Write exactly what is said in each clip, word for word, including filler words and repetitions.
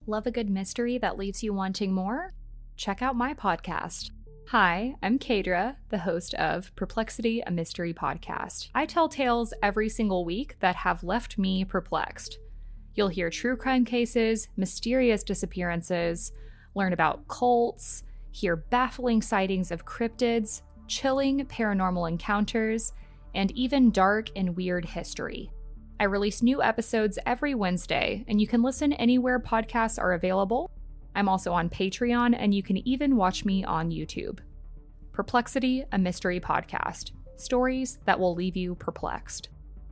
Love a good mystery that leaves you wanting more? Check out my podcast. Hi, I'm Kadra, the host of Perplexity, a Mystery Podcast. I tell tales every single week that have left me perplexed. You'll hear true crime cases, mysterious disappearances, learn about cults, hear baffling sightings of cryptids, chilling paranormal encounters, and even dark and weird history. I release new episodes every Wednesday, and you can listen anywhere podcasts are available. I'm also on Patreon, and you can even watch me on YouTube. Perplexity, a Mystery Podcast. Stories that will leave you perplexed.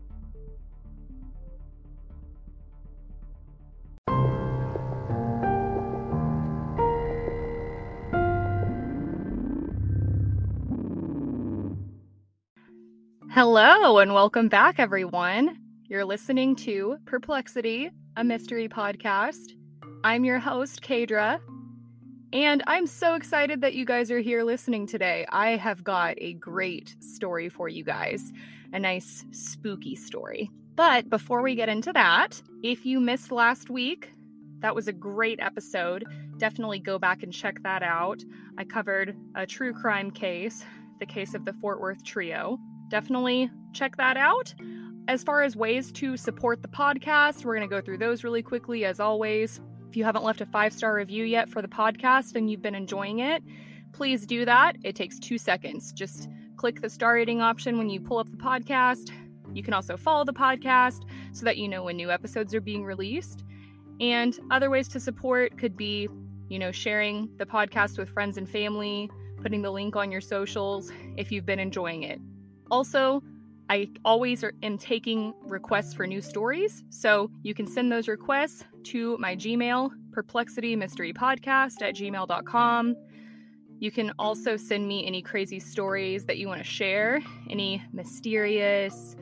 Hello, and welcome back, everyone. You're listening to Perplexity, a Mystery Podcast. I'm your host, Kadra, and I'm so excited that you guys are here listening today. I have got a great story for you guys, a nice spooky story. But before we get into that, if you missed last week, that was a great episode. Definitely go back and check that out. I covered a true crime case, the case of the Fort Worth Trio. Definitely check that out. As far as ways to support the podcast, we're going to go through those really quickly, as always. If you haven't left a five-star review yet for the podcast and you've been enjoying it, please do that. It takes two seconds. Just click the star rating option when you pull up the podcast. You can also follow the podcast so that you know when new episodes are being released. And other ways to support could be, you know, sharing the podcast with friends and family, putting the link on your socials if you've been enjoying it. Also, I always am taking requests for new stories, so you can send those requests to my Gmail, perplexitymysterypodcast at gmail dot com. You can also send me any crazy stories that you want to share, any mysterious,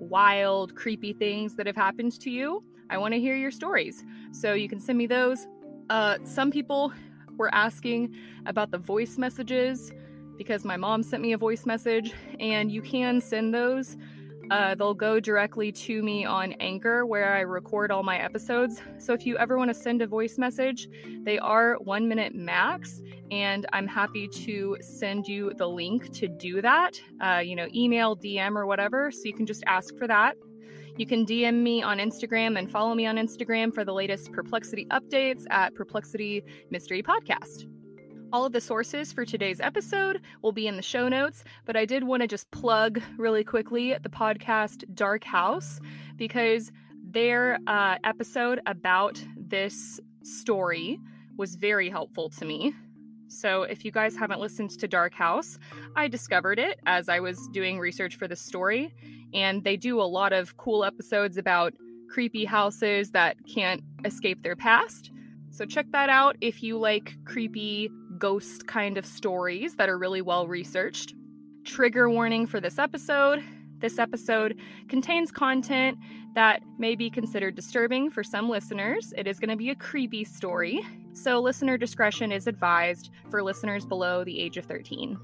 wild, creepy things that have happened to you. I want to hear your stories, so you can send me those. Uh, some people were asking about the voice messages, because my mom sent me a voice message, and you can send those. Uh, they'll go directly to me on Anchor, where I record all my episodes. So if you ever want to send a voice message, they are one minute max, and I'm happy to send you the link to do that. Uh, you know, email, D M, or whatever, so you can just ask for that. You can D M me on Instagram and follow me on Instagram for the latest Perplexity updates at Perplexity Mystery Podcast. All of the sources for today's episode will be in the show notes, but I did want to just plug really quickly the podcast Dark House, because their uh, episode about this story was very helpful to me. So if you guys haven't listened to Dark House, I discovered it as I was doing research for this story, and they do a lot of cool episodes about creepy houses that can't escape their past. So check that out if you like creepy ghost kind of stories that are really well researched. Trigger warning for this episode. This episode contains content that may be considered disturbing for some listeners. It is going to be a creepy story, so listener discretion is advised for listeners below the age of thirteen.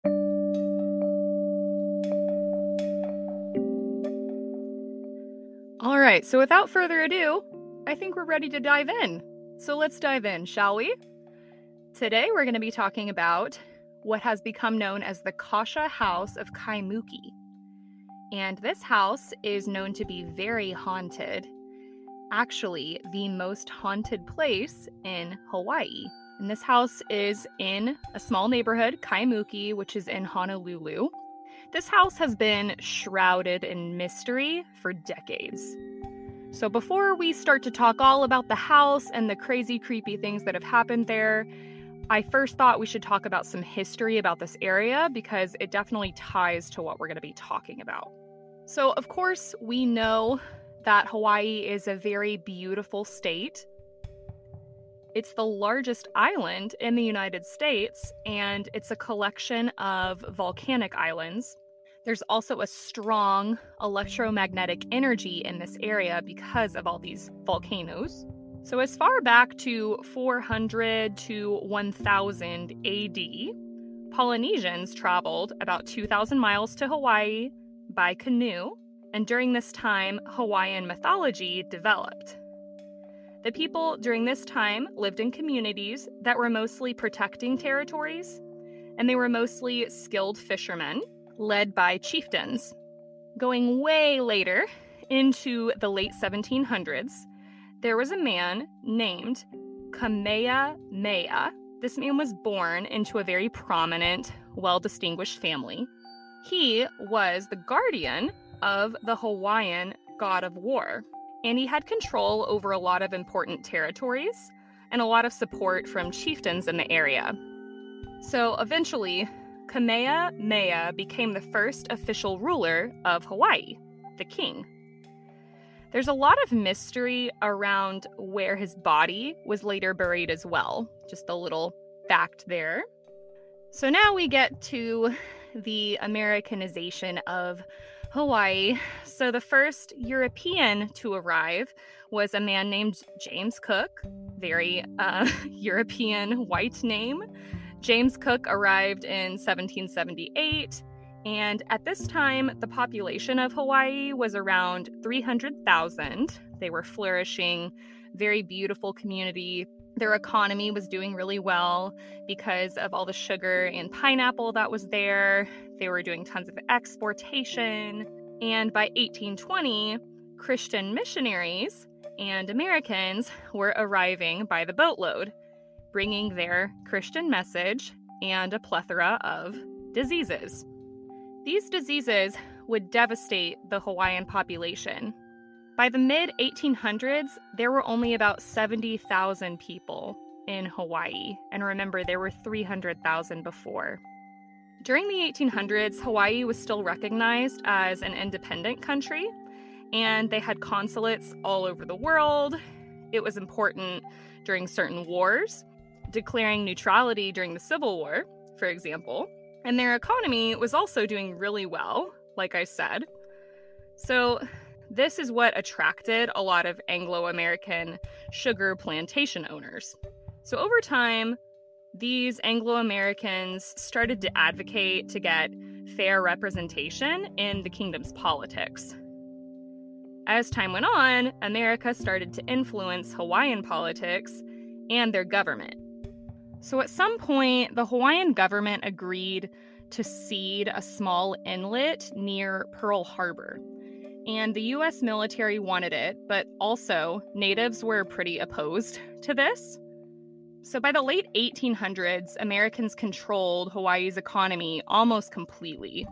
All right, so without further ado, I think we're ready to dive in. So let's dive in, shall we? Today we're going to be talking about what has become known as the Kasha House of Kaimuki. And this house is known to be very haunted. Actually, the most haunted place in Hawaii. And this house is in a small neighborhood, Kaimuki, which is in Honolulu. This house has been shrouded in mystery for decades. So before we start to talk all about the house and the crazy, creepy things that have happened there, I first thought we should talk about some history about this area, because it definitely ties to what we're going to be talking about. So, of course, we know that Hawaii is a very beautiful state. It's the largest island in the United States, and it's a collection of volcanic islands. There's also a strong electromagnetic energy in this area because of all these volcanoes. So as far back to four hundred to one thousand A D, Polynesians traveled about two thousand miles to Hawaii by canoe, and during this time, Hawaiian mythology developed. The people during this time lived in communities that were mostly protecting territories, and they were mostly skilled fishermen led by chieftains. Going way later, into the late seventeen hundreds, there was a man named Kamehameha. This man was born into a very prominent, well-distinguished family. He was the guardian of the Hawaiian god of war, and he had control over a lot of important territories and a lot of support from chieftains in the area. So eventually, Kamehameha became the first official ruler of Hawaii, the king. There's a lot of mystery around where his body was later buried as well. Just a little fact there. So now we get to the Americanization of Hawaii. So the first European to arrive was a man named James Cook, very uh, European white name. James Cook arrived in seventeen seventy-eight, and at this time, the population of Hawaii was around three hundred thousand. They were flourishing, very beautiful community. Their economy was doing really well because of all the sugar and pineapple that was there. They were doing tons of exportation. And by eighteen twenty, Christian missionaries and Americans were arriving by the boatload, bringing their Christian message and a plethora of diseases. These diseases would devastate the Hawaiian population. By the mid eighteen hundreds, there were only about seventy thousand people in Hawaii. And remember, there were three hundred thousand before. During the eighteen hundreds, Hawaii was still recognized as an independent country, and they had consulates all over the world. It was important during certain wars, declaring neutrality during the Civil War, for example. And their economy was also doing really well, like I said. So this is what attracted a lot of Anglo-American sugar plantation owners. So over time, these Anglo-Americans started to advocate to get fair representation in the kingdom's politics. As time went on, America started to influence Hawaiian politics and their government. So at some point, the Hawaiian government agreed to cede a small inlet near Pearl Harbor. And the U S military wanted it, but also natives were pretty opposed to this. So by the late eighteen hundreds, Americans controlled Hawaii's economy almost completely.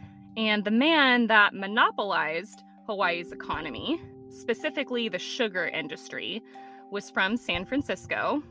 And the man that monopolized Hawaii's economy, specifically the sugar industry, was from San Francisco.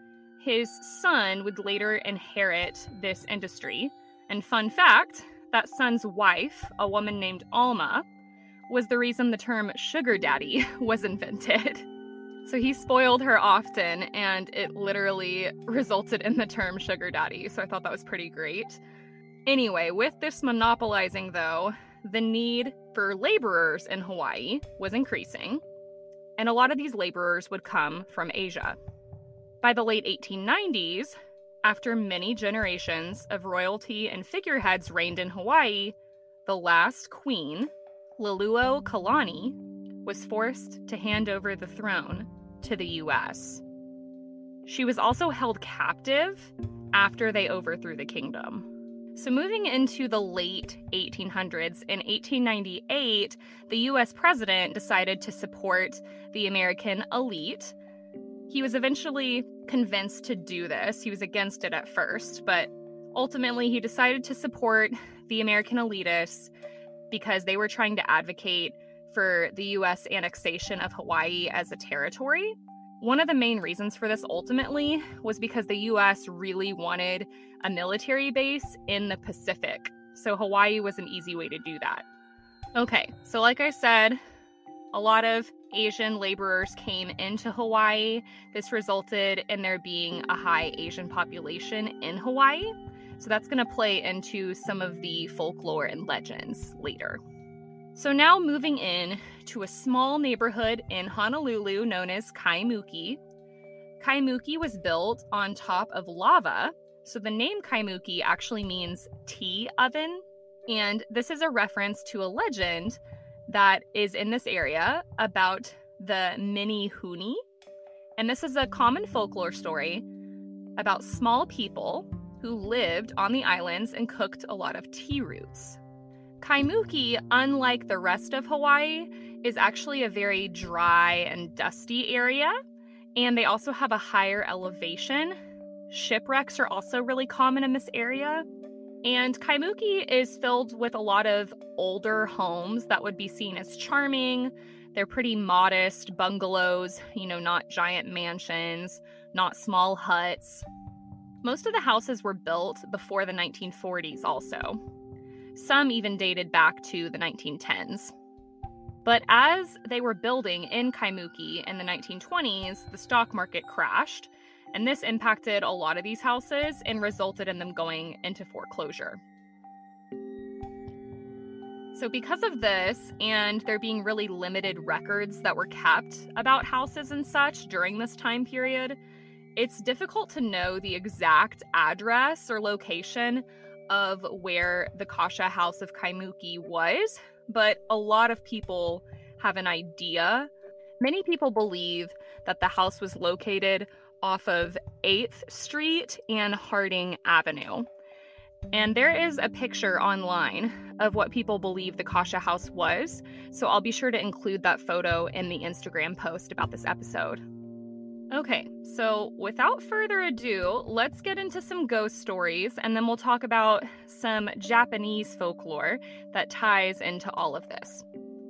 His son would later inherit this industry. And fun fact, that son's wife, a woman named Alma, was the reason the term sugar daddy was invented. So he spoiled her often, and it literally resulted in the term sugar daddy. So I thought that was pretty great. Anyway, with this monopolizing, though, the need for laborers in Hawaii was increasing. And a lot of these laborers would come from Asia. By the late eighteen nineties, after many generations of royalty and figureheads reigned in Hawaii, the last queen, Luluokalani, was forced to hand over the throne to the U S. She was also held captive after they overthrew the kingdom. So moving into the late eighteen hundreds, in eighteen ninety-eight, the U S president decided to support the American elite. He was eventually convinced to do this. He was against it at first, but ultimately he decided to support the American elitists because they were trying to advocate for the U S annexation of Hawaii as a territory. One of the main reasons for this ultimately was because the U S really wanted a military base in the Pacific. So Hawaii was an easy way to do that. Okay, so like I said, a lot of Asian laborers came into Hawaii. This resulted in there being a high Asian population in Hawaii. So that's going to play into some of the folklore and legends later. So now moving in to a small neighborhood in Honolulu known as Kaimuki. Kaimuki was built on top of lava. So the name Kaimuki actually means tea oven. And this is a reference to a legend that is in this area about the Minihuni. And this is a common folklore story about small people who lived on the islands and cooked a lot of tea roots. Kaimuki, unlike the rest of Hawaii, is actually a very dry and dusty area, and they also have a higher elevation. Shipwrecks are also really common in this area, and Kaimuki is filled with a lot of older homes that would be seen as charming. They're pretty modest bungalows, you know, not giant mansions, not small huts. Most of the houses were built before the nineteen forties also. Some even dated back to the nineteen tens. But as they were building in Kaimuki in the nineteen twenties, the stock market crashed, and this impacted a lot of these houses and resulted in them going into foreclosure. So because of this, and there being really limited records that were kept about houses and such during this time period, it's difficult to know the exact address or location of where the Kasha House of Kaimuki was, but a lot of people have an idea. Many people believe that the house was located off of eighth Street and Harding Avenue. And there is a picture online of what people believe the Kasha House was, so I'll be sure to include that photo in the Instagram post about this episode. Okay, so without further ado, let's get into some ghost stories, and then we'll talk about some Japanese folklore that ties into all of this.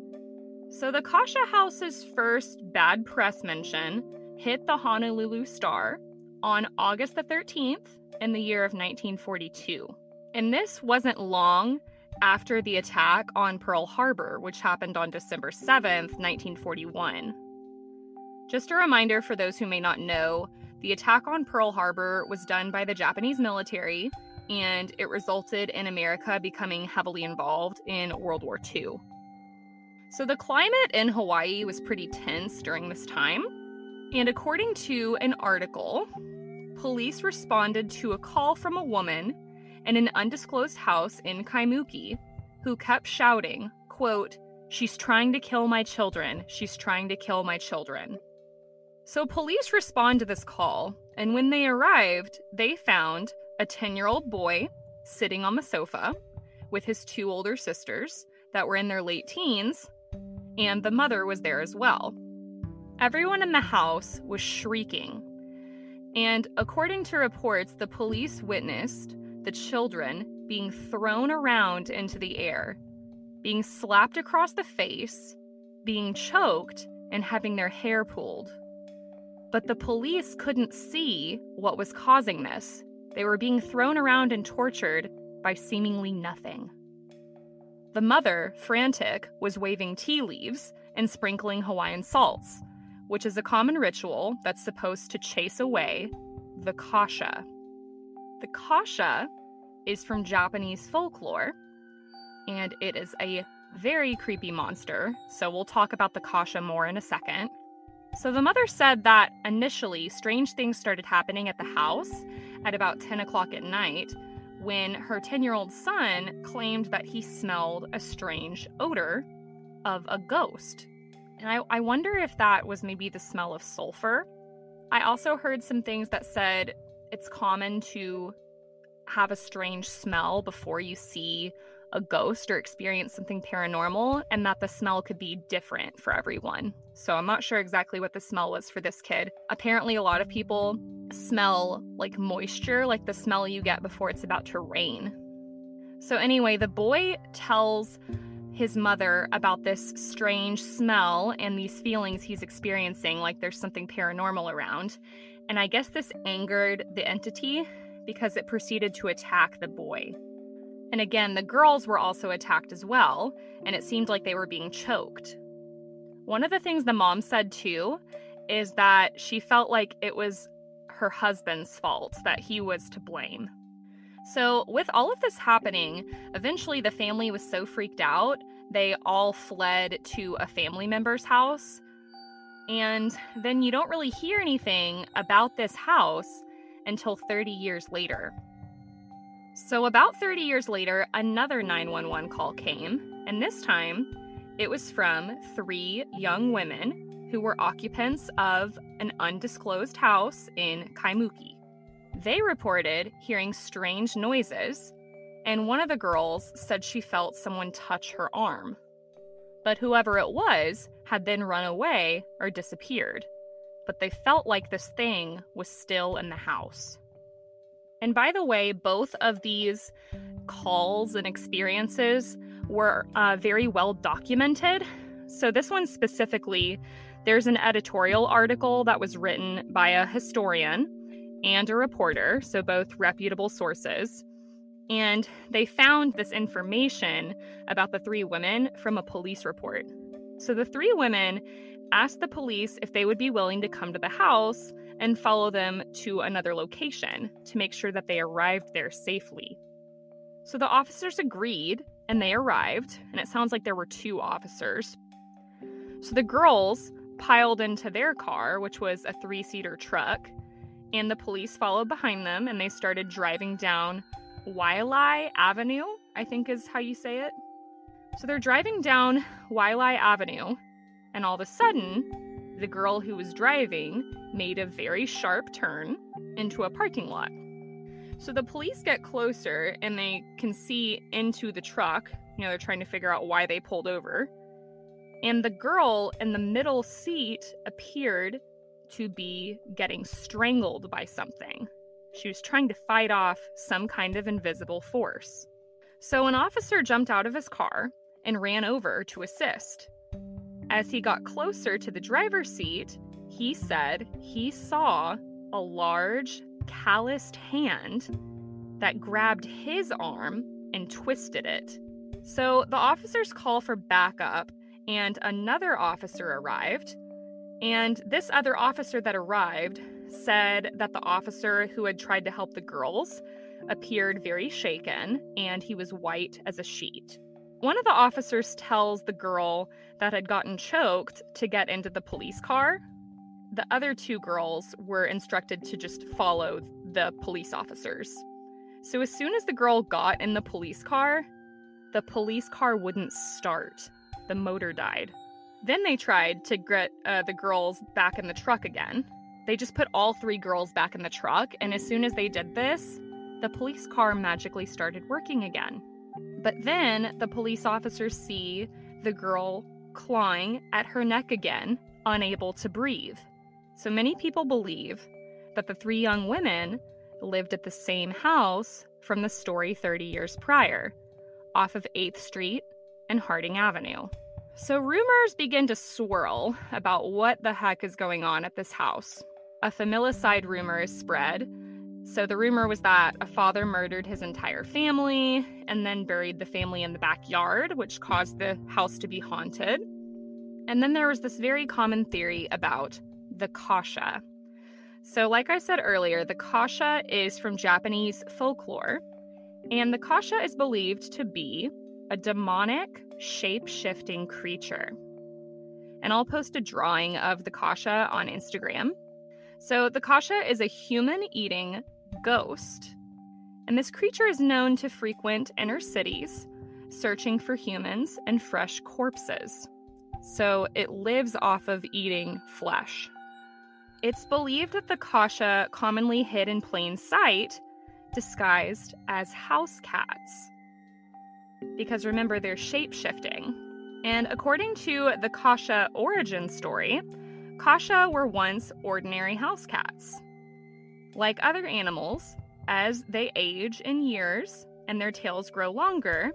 So the Kasha House's first bad press mention hit the Honolulu Star on August the thirteenth in the year of nineteen forty-two. And this wasn't long after the attack on Pearl Harbor, which happened on December seventh, nineteen forty-one. Just a reminder for those who may not know, the attack on Pearl Harbor was done by the Japanese military, and it resulted in America becoming heavily involved in World War Two. So the climate in Hawaii was pretty tense during this time, and according to an article, police responded to a call from a woman in an undisclosed house in Kaimuki who kept shouting, quote, "She's trying to kill my children. She's trying to kill my children." So police respond to this call, and when they arrived, they found a ten-year-old boy sitting on the sofa with his two older sisters that were in their late teens, and the mother was there as well. Everyone in the house was shrieking, and according to reports, the police witnessed the children being thrown around into the air, being slapped across the face, being choked, and having their hair pulled. But the police couldn't see what was causing this. They were being thrown around and tortured by seemingly nothing. The mother, frantic, was waving tea leaves and sprinkling Hawaiian salts, which is a common ritual that's supposed to chase away the Kasha. The Kasha is from Japanese folklore, and it is a very creepy monster, so we'll talk about the Kasha more in a second. So the mother said that initially strange things started happening at the house at about ten o'clock at night when her ten-year-old son claimed that he smelled a strange odor of a ghost. And I, I wonder if that was maybe the smell of sulfur. I also heard some things that said it's common to have a strange smell before you see a ghost or experience something paranormal, and that the smell could be different for everyone. So I'm not sure exactly what the smell was for this kid. Apparently a lot of people smell like moisture, like the smell you get before it's about to rain. So anyway, the boy tells his mother about this strange smell and these feelings he's experiencing, like there's something paranormal around. And I guess this angered the entity because it proceeded to attack the boy. And again, the girls were also attacked as well, and it seemed like they were being choked. One of the things the mom said too is that she felt like it was her husband's fault, that he was to blame. So with all of this happening, eventually the family was so freaked out, they all fled to a family member's house. And then you don't really hear anything about this house until thirty years later. So about thirty years later, another nine one one call came, and this time it was from three young women who were occupants of an undisclosed house in Kaimuki. They reported hearing strange noises, and one of the girls said she felt someone touch her arm. But whoever it was had then run away or disappeared. But they felt like this thing was still in the house. And by the way, both of these calls and experiences were uh, very well documented. So this one specifically, there's an editorial article that was written by a historian and a reporter, so both reputable sources. And they found this information about the three women from a police report. So the three women asked the police if they would be willing to come to the house and follow them to another location to make sure that they arrived there safely. So the officers agreed, and they arrived, and it sounds like there were two officers. So the girls piled into their car, which was a three-seater truck, and the police followed behind them, and they started driving down Wailai Avenue, I think is how you say it. So they're driving down Wailai Avenue, and all of a sudden, the girl who was driving made a very sharp turn into a parking lot. So the police get closer, and they can see into the truck. You know, they're trying to figure out why they pulled over. And the girl in the middle seat appeared to be getting strangled by something. She was trying to fight off some kind of invisible force. So an officer jumped out of his car and ran over to assist. As he got closer to the driver's seat, he said he saw a large, calloused hand that grabbed his arm and twisted it. So the officers call for backup, and another officer arrived. And this other officer that arrived said that the officer who had tried to help the girls appeared very shaken, and he was white as a sheet. One of the officers tells the girl that had gotten choked to get into the police car. The other two girls were instructed to just follow the police officers. So as soon as the girl got in the police car, the police car wouldn't start. The motor died. Then they tried to get uh, the girls back in the truck again. They just put all three girls back in the truck, and as soon as they did this, the police car magically started working again. But then the police officers see the girl clawing at her neck again, unable to breathe. So many people believe that the three young women lived at the same house from the story thirty years prior, off of eighth Street and Harding Avenue. So rumors begin to swirl about what the heck is going on at this house. A familicide rumor is spread. So the rumor was that a father murdered his entire family and then buried the family in the backyard, which caused the house to be haunted. And then there was this very common theory about the kasha. So like I said earlier, the kasha is from Japanese folklore, and the kasha is believed to be a demonic, shape-shifting creature. And I'll post a drawing of the kasha on Instagram. So the kasha is a human-eating ghost, and this creature is known to frequent inner cities, searching for humans and fresh corpses. So it lives off of eating flesh. It's believed that the kasha commonly hid in plain sight, disguised as house cats. Because remember, they're shape-shifting. And according to the kasha origin story, kasha were once ordinary house cats. Like other animals, as they age in years and their tails grow longer,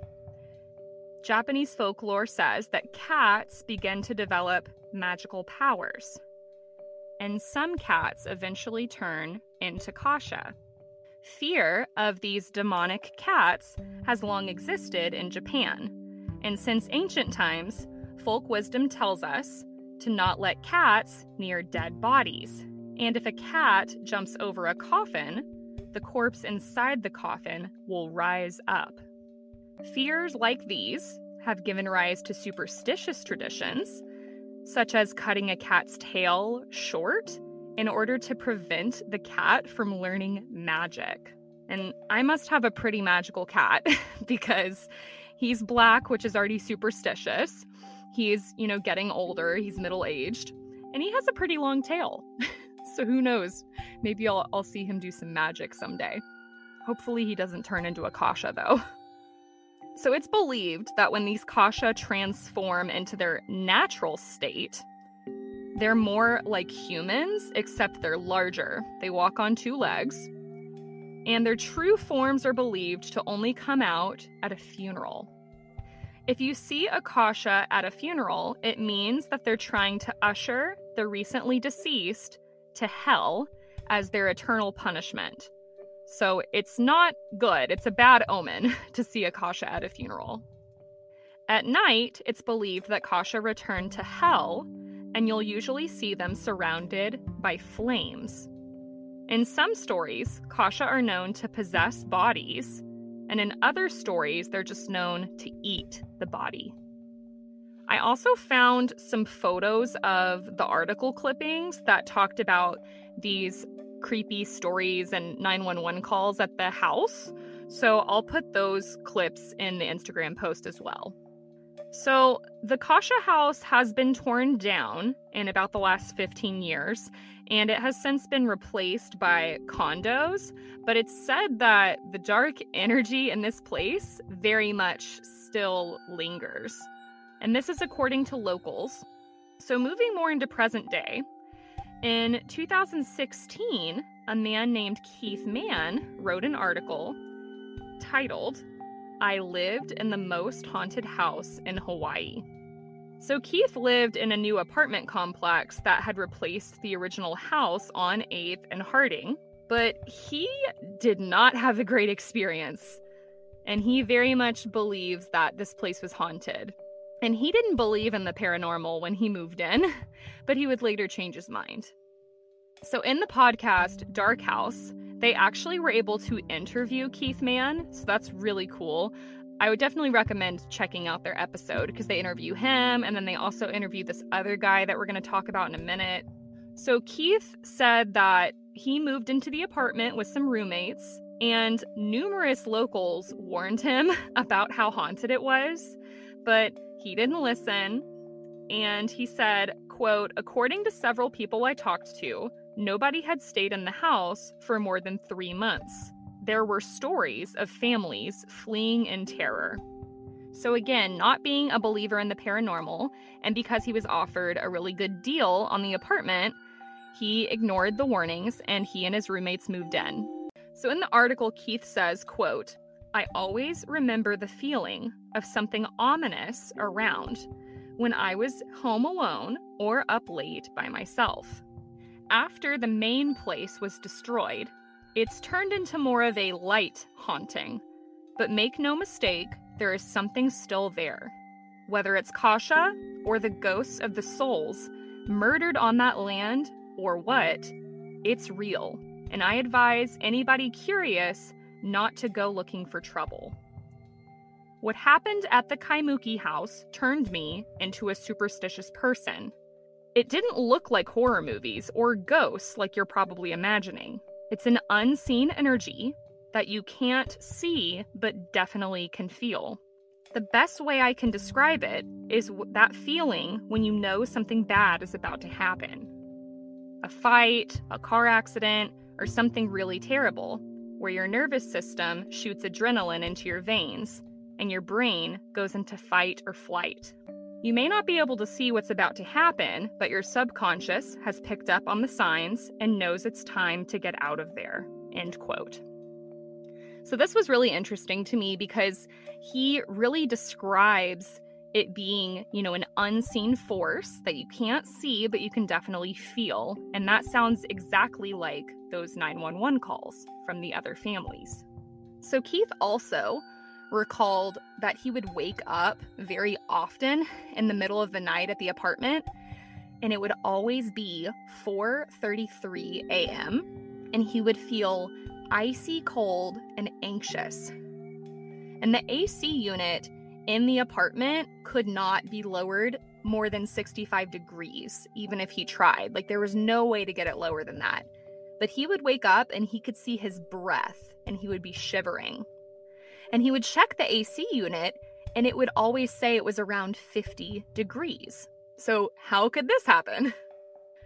Japanese folklore says that cats begin to develop magical powers. And some cats eventually turn into kasha. Fear of these demonic cats has long existed in Japan, and since ancient times, folk wisdom tells us to not let cats near dead bodies. And if a cat jumps over a coffin, the corpse inside the coffin will rise up. Fears like these have given rise to superstitious traditions, such as cutting a cat's tail short in order to prevent the cat from learning magic. And I must have a pretty magical cat because he's black, which is already superstitious. He's, you know, getting older. He's middle-aged. and he has a pretty long tail. So who knows? Maybe I'll, I'll see him do some magic someday. Hopefully he doesn't turn into a kasha, though. So it's believed that when these kasha transform into their natural state, they're more like humans, except they're larger. They walk on two legs, and their true forms are believed to only come out at a funeral. If you see a kasha at a funeral, it means that they're trying to usher the recently deceased to hell as their eternal punishment. So it's not good. It's a bad omen to see a kasha at a funeral. At night, it's believed that kasha return to hell, and you'll usually see them surrounded by flames. In some stories, kasha are known to possess bodies, and in other stories, they're just known to eat the body. I also found some photos of the article clippings that talked about these creepy stories and nine one one calls at the house, so I'll put those clips in the Instagram post as well. So the kasha house has been torn down in about the last fifteen years, and it has since been replaced by condos, but it's said that the dark energy in this place very much still lingers. And this is according to locals. So moving more into present day, in two thousand sixteen, a man named Keith Mann wrote an article titled, "I lived in the most haunted house in Hawaii." So Keith lived in a new apartment complex that had replaced the original house on eighth and Harding, but he did not have a great experience. And he very much believes that this place was haunted. And he didn't believe in the paranormal when he moved in, but he would later change his mind. So in the podcast, Dark House, they actually were able to interview Keith Mann, so that's really cool. I would definitely recommend checking out their episode because they interview him, and then they also interview this other guy that we're going to talk about in a minute. So Keith said that he moved into the apartment with some roommates, and numerous locals warned him about how haunted it was, but he didn't listen. And he said, quote, "According to several people I talked to, nobody had stayed in the house for more than three months. There were stories of families fleeing in terror." So again, not being a believer in the paranormal, and because he was offered a really good deal on the apartment, he ignored the warnings and he and his roommates moved in. So in the article, Keith says, quote, "I always remember the feeling of something ominous around when I was home alone or up late by myself. After the main place was destroyed, it's turned into more of a light haunting. But make no mistake, there is something still there. Whether it's kasha or the ghosts of the souls murdered on that land or what, it's real. And I advise anybody curious not to go looking for trouble. What happened at the Kaimuki house turned me into a superstitious person. It didn't look like horror movies or ghosts like you're probably imagining. It's an unseen energy that you can't see but definitely can feel. The best way I can describe it is that feeling when you know something bad is about to happen. A fight, a car accident, or something really terrible, where your nervous system shoots adrenaline into your veins and your brain goes into fight or flight. You may not be able to see what's about to happen, but your subconscious has picked up on the signs and knows it's time to get out of there." End quote. So this was really interesting to me because he really describes it being, you know, an unseen force that you can't see, but you can definitely feel. And that sounds exactly like those nine one one calls from the other families. So Keith also recalled that he would wake up very often in the middle of the night at the apartment, and it would always be four thirty-three a.m., and he would feel icy cold and anxious. And the A C unit in the apartment could not be lowered more than sixty-five degrees, even if he tried. Like, there was no way to get it lower than that. But he would wake up and he could see his breath, and he would be shivering. And he would check the A C unit, and it would always say it was around fifty degrees. So how could this happen?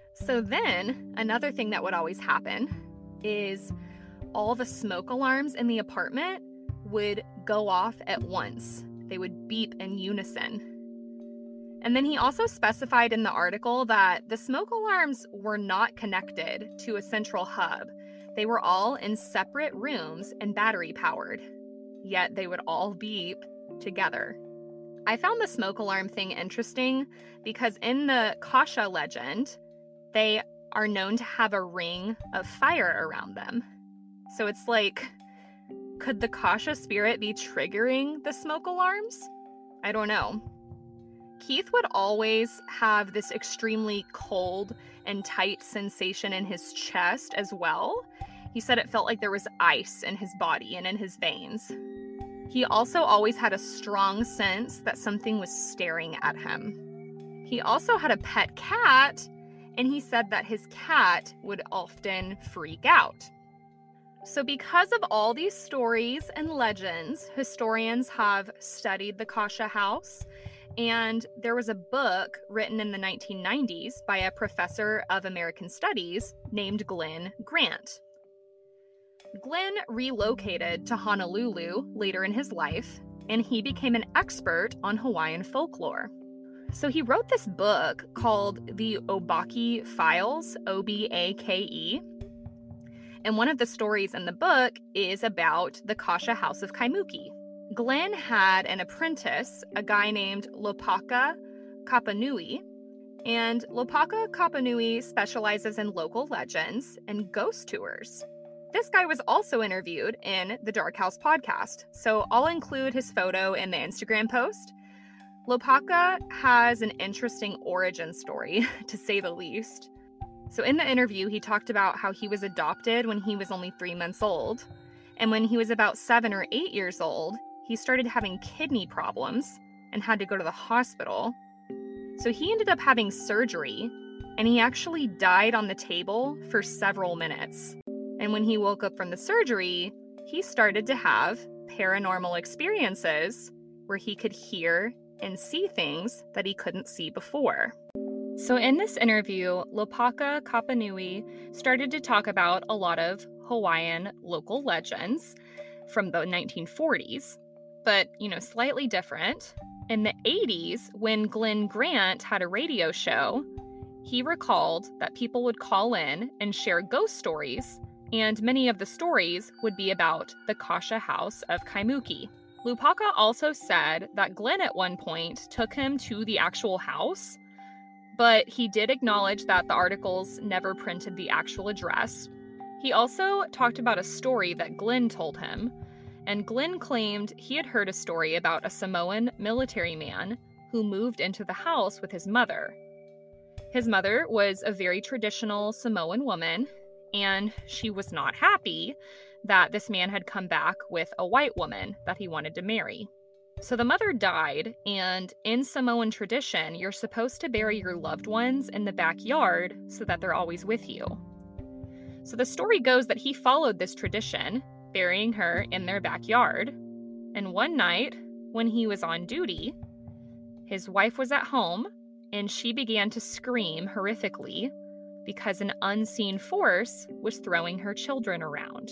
So then, another thing that would always happen is all the smoke alarms in the apartment would go off at once. They would beep in unison. And then he also specified in the article that the smoke alarms were not connected to a central hub. They were all in separate rooms and battery powered, yet they would all beep together. I found the smoke alarm thing interesting because in the Kasha legend, they are known to have a ring of fire around them. So it's like, could the Kasha spirit be triggering the smoke alarms? I don't know. Keith would always have this extremely cold and tight sensation in his chest as well. He said it felt like there was ice in his body and in his veins. He also always had a strong sense that something was staring at him. He also had a pet cat, and he said that his cat would often freak out. So because of all these stories and legends, historians have studied the Kasha house, and there was a book written in the nineteen nineties by a professor of American Studies named Glenn Grant. Glenn relocated to Honolulu later in his life, and he became an expert on Hawaiian folklore. So he wrote this book called the Obake Files, O B A K E, and one of the stories in the book is about the Kasha House of Kaimuki. Glenn had an apprentice, a guy named Lopaka Kapanui, and Lopaka Kapanui specializes in local legends and ghost tours. This guy was also interviewed in the Dark House podcast, so I'll include his photo in the Instagram post. Lopaka has an interesting origin story, to say the least. So in the interview, he talked about how he was adopted when he was only three months old, and when he was about seven or eight years old, he started having kidney problems and had to go to the hospital. So he ended up having surgery, and he actually died on the table for several minutes. And when he woke up from the surgery, he started to have paranormal experiences where he could hear and see things that he couldn't see before. So in this interview, Lopaka Kapanui started to talk about a lot of Hawaiian local legends from the nineteen forties, but, you know, slightly different. In the eighties, when Glenn Grant had a radio show, he recalled that people would call in and share ghost stories, and many of the stories would be about the Kasha House of Kaimuki. Lopaka also said that Glenn at one point took him to the actual house, but he did acknowledge that the articles never printed the actual address. He also talked about a story that Glenn told him, and Glenn claimed he had heard a story about a Samoan military man who moved into the house with his mother. His mother was a very traditional Samoan woman, and she was not happy that this man had come back with a white woman that he wanted to marry. So the mother died, and in Samoan tradition, you're supposed to bury your loved ones in the backyard so that they're always with you. So the story goes that he followed this tradition, burying her in their backyard. And one night, when he was on duty, his wife was at home, and she began to scream horrifically because an unseen force was throwing her children around.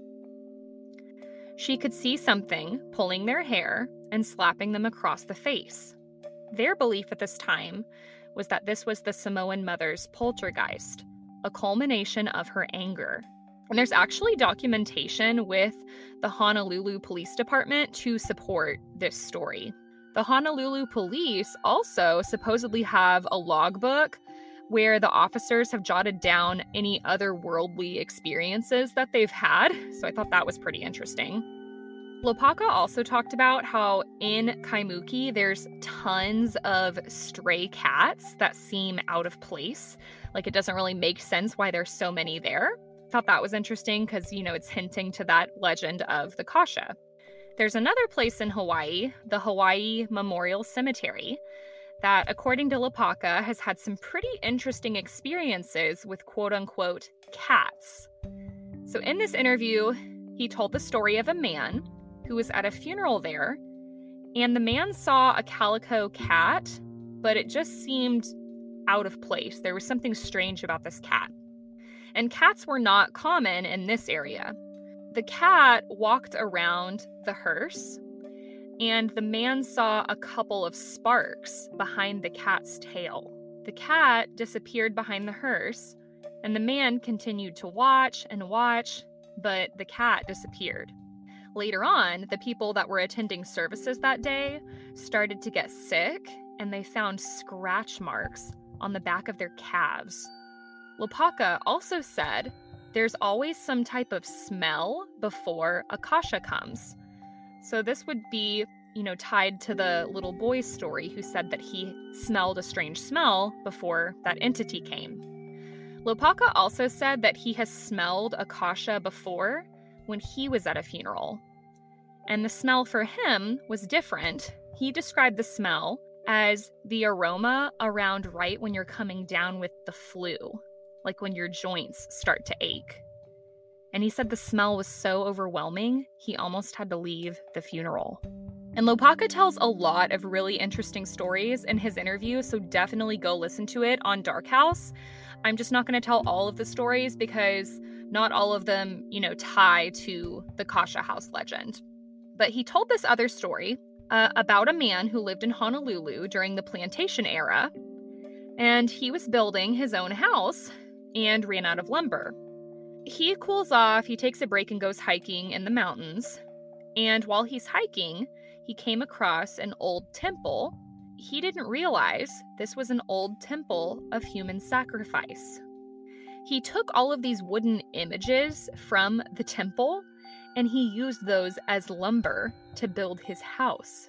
She could see something pulling their hair and slapping them across the face. Their belief at this time was that this was the Samoan mother's poltergeist, a culmination of her anger. And there's actually documentation with the Honolulu Police Department to support this story. The Honolulu police also supposedly have a logbook where the officers have jotted down any otherworldly experiences that they've had. So I thought that was pretty interesting. Lopaka also talked about how in Kaimuki, there's tons of stray cats that seem out of place. Like it doesn't really make sense why there's so many there. Thought that was interesting because, you know, it's hinting to that legend of the Kasha. There's another place in Hawaii, the Hawaii Memorial Cemetery, that, according to Lopaka, has had some pretty interesting experiences with quote-unquote cats. So in this interview, he told the story of a man who was at a funeral there, and the man saw a calico cat, but it just seemed out of place. There was something strange about this cat. And cats were not common in this area. The cat walked around the hearse, and the man saw a couple of sparks behind the cat's tail. The cat disappeared behind the hearse, and the man continued to watch and watch, but the cat disappeared. Later on, the people that were attending services that day started to get sick, and they found scratch marks on the back of their calves. Lopaka also said there's always some type of smell before Akasha comes. So this would be, you know, tied to the little boy's story who said that he smelled a strange smell before that entity came. Lopaka also said that he has smelled Akasha before when he was at a funeral. And the smell for him was different. He described the smell as the aroma around right when you're coming down with the flu, like when your joints start to ache. And he said the smell was so overwhelming, he almost had to leave the funeral. And Lopaka tells a lot of really interesting stories in his interview, so definitely go listen to it on Dark House. I'm just not going to tell all of the stories because not all of them, you know, tie to the Kasha House legend. But he told this other story uh, about a man who lived in Honolulu during the plantation era, and he was building his own house and ran out of lumber. He cools off, he takes a break and goes hiking in the mountains, and while he's hiking, he came across an old temple. He didn't realize this was an old temple of human sacrifice. He took all of these wooden images from the temple and he used those as lumber to build his house.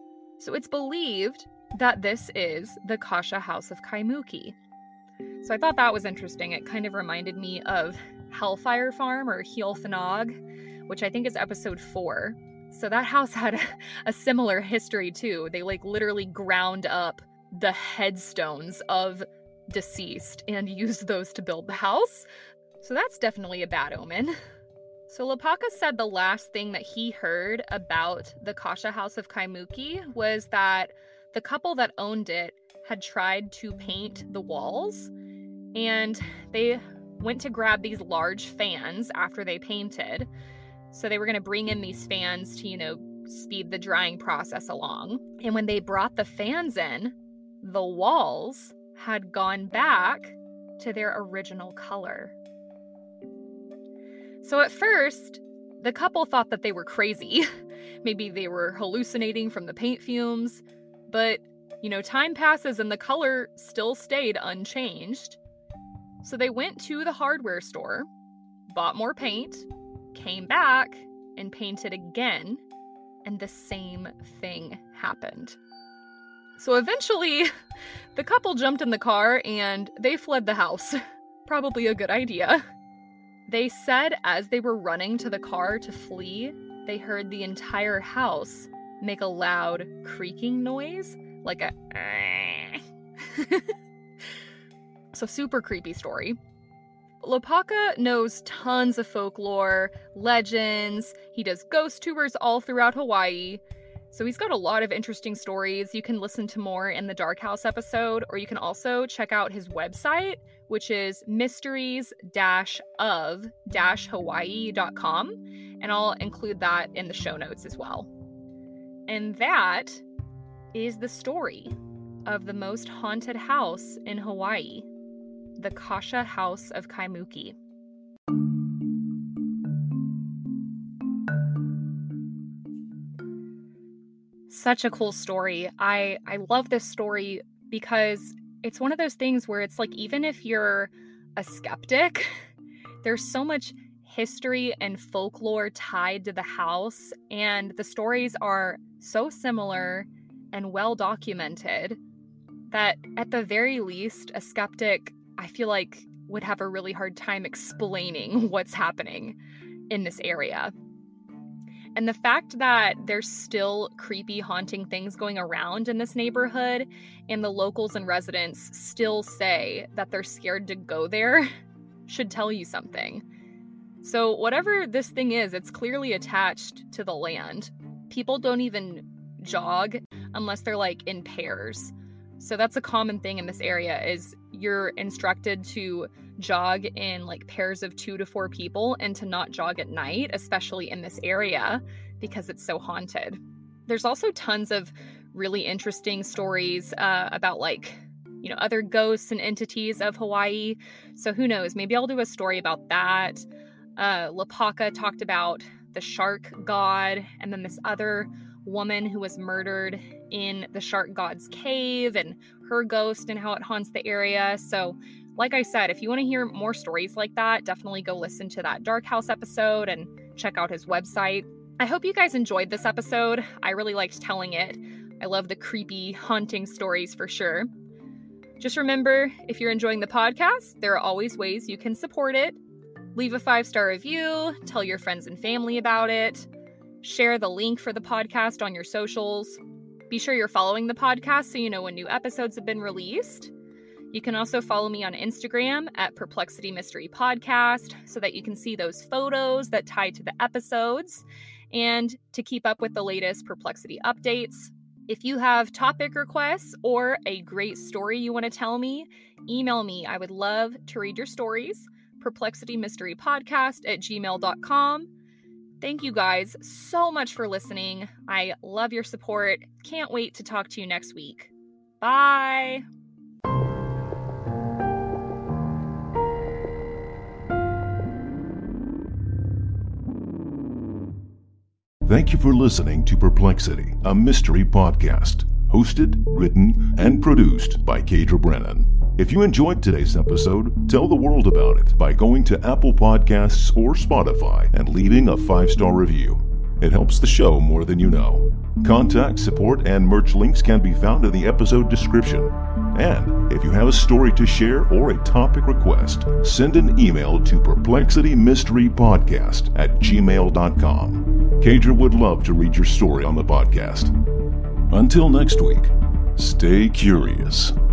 So it's believed that this is the Kasha House of Kaimuki. So I thought that was interesting. It kind of reminded me of Hellfire Farm or Healthanog, which I think is episode four. So that house had a, a similar history too. They like literally ground up the headstones of deceased and used those to build the house. So that's definitely a bad omen. So Lopaka said the last thing that he heard about the Kasha House of Kaimuki was that the couple that owned it had tried to paint the walls, and they went to grab these large fans after they painted. So they were going to bring in these fans to, you know, speed the drying process along. And when they brought the fans in, the walls had gone back to their original color. So at first, the couple thought that they were crazy. Maybe they were hallucinating from the paint fumes. But, you know, time passes and the color still stayed unchanged. So they went to the hardware store, bought more paint, came back and painted again, and the same thing happened. So eventually, the couple jumped in the car and they fled the house. Probably a good idea. They said as they were running to the car to flee, they heard the entire house make a loud creaking noise, like a So super creepy story. Lopaka knows tons of folklore, legends. He does ghost tours all throughout Hawaii. So he's got a lot of interesting stories. You can listen to more in the Dark House episode, or you can also check out his website, which is mysteries of hawaii dot com. And I'll include that in the show notes as well. And that is the story of the most haunted house in Hawaii, the Kasha House of Kaimuki. Such a cool story. I, I love this story because it's one of those things where it's like, even if you're a skeptic, there's so much history and folklore tied to the house, and the stories are so similar and well documented that at the very least, a skeptic, I feel like, would have a really hard time explaining what's happening in this area. And the fact that there's still creepy, haunting things going around in this neighborhood, and the locals and residents still say that they're scared to go there, should tell you something. So whatever this thing is, it's clearly attached to the land. People don't even jog unless they're like in pairs. So that's a common thing in this area, is you're instructed to jog in like pairs of two to four people and to not jog at night, especially in this area, because it's so haunted. There's also tons of really interesting stories uh, about like, you know, other ghosts and entities of Hawaii. So who knows, maybe I'll do a story about that. Uh, Lapaka talked about the shark god, and then this other woman who was murdered in the shark god's cave and her ghost and how it haunts the area. So like I said, if you want to hear more stories like that, definitely go listen to that Dark House episode and check out his website. I hope you guys enjoyed this episode. I really liked telling it. I love the creepy, haunting stories for sure. Just remember, if you're enjoying the podcast, there are always ways you can support it. Leave a five-star review, tell your friends and family about it, share the link for the podcast on your socials. Be sure you're following the podcast so you know when new episodes have been released. You can also follow me on Instagram at Perplexity Mystery Podcast so that you can see those photos that tie to the episodes and to keep up with the latest Perplexity updates. If you have topic requests or a great story you want to tell me, email me. I would love to read your stories. Perplexity Mystery Podcast at gmail dot com. Thank you guys so much for listening. I love your support. Can't wait to talk to you next week. Bye. Thank you for listening to Perplexity, a mystery podcast, hosted, written, and produced by Kadra Brennan. If you enjoyed today's episode, tell the world about it by going to Apple Podcasts or Spotify and leaving a five-star review. It helps the show more than you know. Contact, support, and merch links can be found in the episode description. And if you have a story to share or a topic request, send an email to perplexitymysterypodcast at gmail dot com. Kadra would love to read your story on the podcast. Until next week, stay curious.